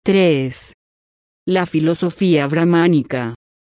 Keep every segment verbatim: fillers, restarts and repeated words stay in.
tres. La filosofía brahmánica.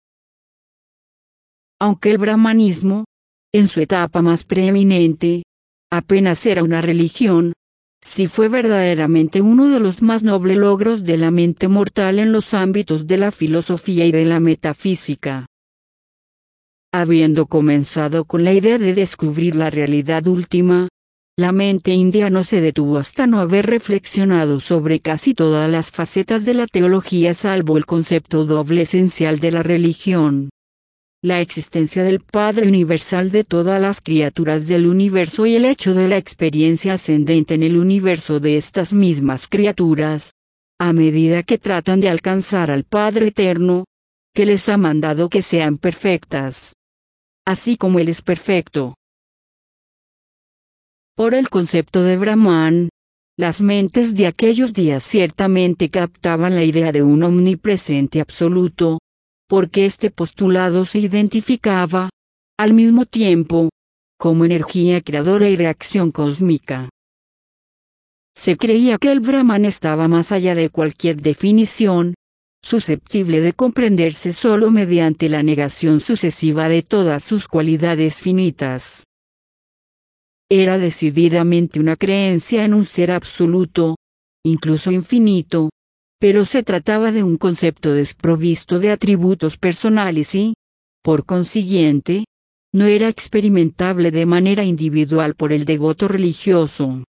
Aunque el brahmanismo, en su etapa más preeminente, apenas era una religión, sí fue verdaderamente uno de los más nobles logros de la mente mortal en los ámbitos de la filosofía y de la metafísica. Habiendo comenzado con la idea de descubrir la realidad última, la mente india no se detuvo hasta no haber reflexionado sobre casi todas las facetas de la teología salvo el concepto doble esencial de la religión. La existencia del Padre universal de todas las criaturas del universo y el hecho de la experiencia ascendente en el universo de estas mismas criaturas, a medida que tratan de alcanzar al Padre eterno, que les ha mandado que sean perfectas, así como Él es perfecto. Por el concepto de Brahman, las mentes de aquellos días ciertamente captaban la idea de un omnipresente absoluto, porque este postulado se identificaba, al mismo tiempo, como energía creadora y reacción cósmica. Se creía que el Brahman estaba más allá de cualquier definición, susceptible de comprenderse solo mediante la negación sucesiva de todas sus cualidades finitas. Era decididamente una creencia en un ser absoluto, incluso infinito, pero se trataba de un concepto desprovisto de atributos personales y, por consiguiente, no era experimentable de manera individual por el devoto religioso.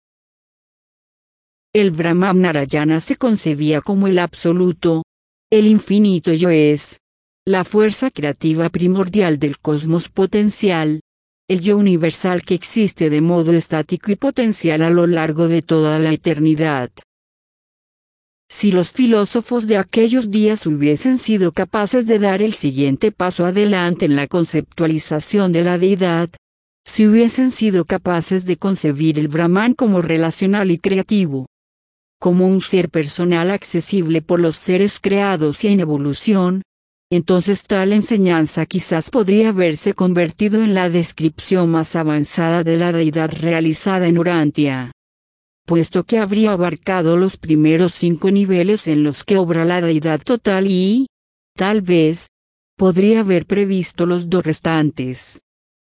El Brahman Narayana se concebía como el absoluto, el infinito yo es, la fuerza creativa primordial del cosmos potencial, el yo universal que existe de modo estático y potencial a lo largo de toda la eternidad. Si los filósofos de aquellos días hubiesen sido capaces de dar el siguiente paso adelante en la conceptualización de la deidad, si hubiesen sido capaces de concebir el Brahman como relacional y creativo, como un ser personal accesible por los seres creados y en evolución, entonces tal enseñanza quizás podría haberse convertido en la descripción más avanzada de la deidad realizada en Urantia, puesto que habría abarcado los primeros cinco niveles en los que obra la deidad total y, tal vez, podría haber previsto los dos restantes.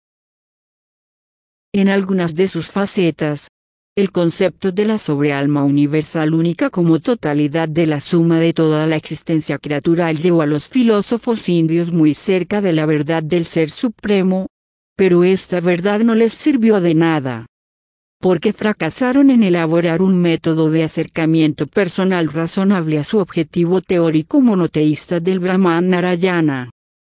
En algunas de sus facetas, el concepto de la sobrealma universal única como totalidad de la suma de toda la existencia creatural llevó a los filósofos indios muy cerca de la verdad del Ser Supremo, pero esta verdad no les sirvió de nada, porque fracasaron en elaborar un método de acercamiento personal razonable a su objetivo teórico monoteísta del Brahman Narayana.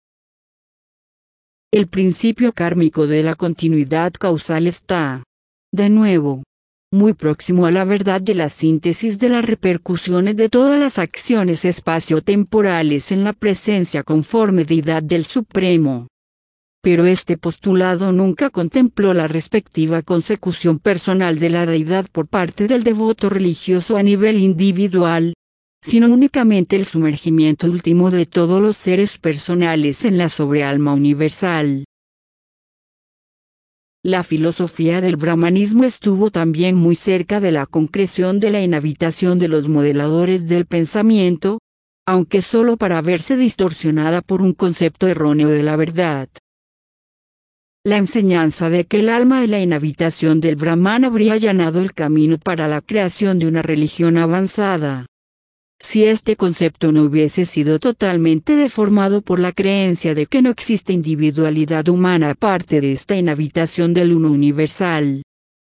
El principio kármico de la continuidad causal está, de nuevo, muy próximo a la verdad de la síntesis de las repercusiones de todas las acciones espaciotemporales en la presencia conforme deidad del Supremo. Pero este postulado nunca contempló la respectiva consecución personal de la deidad por parte del devoto religioso a nivel individual, sino únicamente el sumergimiento último de todos los seres personales en la sobrealma universal. La filosofía del brahmanismo estuvo también muy cerca de la concreción de la inhabitación de los modeladores del pensamiento, aunque solo para verse distorsionada por un concepto erróneo de la verdad. La enseñanza de que el alma de la inhabitación del Brahman habría allanado el camino para la creación de una religión avanzada. Si este concepto no hubiese sido totalmente deformado por la creencia de que no existe individualidad humana aparte de esta inhabitación del uno universal.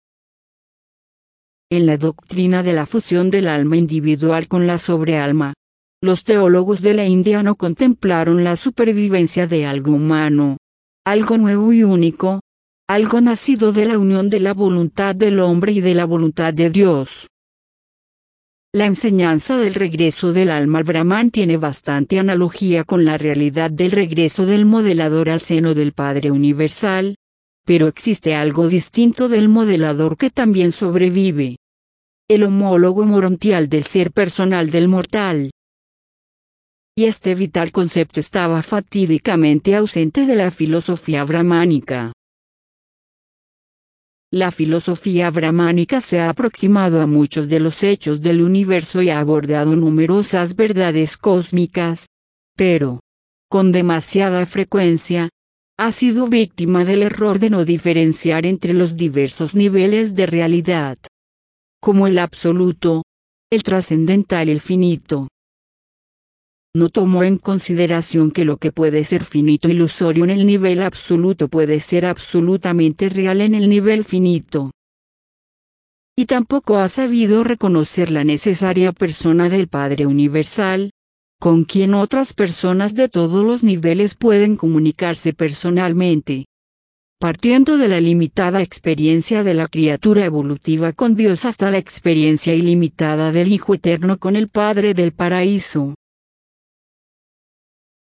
En la doctrina de la fusión del alma individual con la sobrealma, los teólogos de la India no contemplaron la supervivencia de algo humano, algo nuevo y único, algo nacido de la unión de la voluntad del hombre y de la voluntad de Dios. La enseñanza del regreso del alma al Brahman tiene bastante analogía con la realidad del regreso del modelador al seno del Padre Universal, pero existe algo distinto del modelador que también sobrevive: el homólogo morontial del ser personal del mortal. Y este vital concepto estaba fatídicamente ausente de la filosofía brahmánica. La filosofía brahmánica se ha aproximado a muchos de los hechos del universo y ha abordado numerosas verdades cósmicas, pero, con demasiada frecuencia, ha sido víctima del error de no diferenciar entre los diversos niveles de realidad, como el absoluto, el trascendental y el finito. No tomó en consideración que lo que puede ser finito ilusorio en el nivel absoluto puede ser absolutamente real en el nivel finito. Y tampoco ha sabido reconocer la necesaria persona del Padre Universal, con quien otras personas de todos los niveles pueden comunicarse personalmente. Partiendo de la limitada experiencia de la criatura evolutiva con Dios hasta la experiencia ilimitada del Hijo Eterno con el Padre del Paraíso.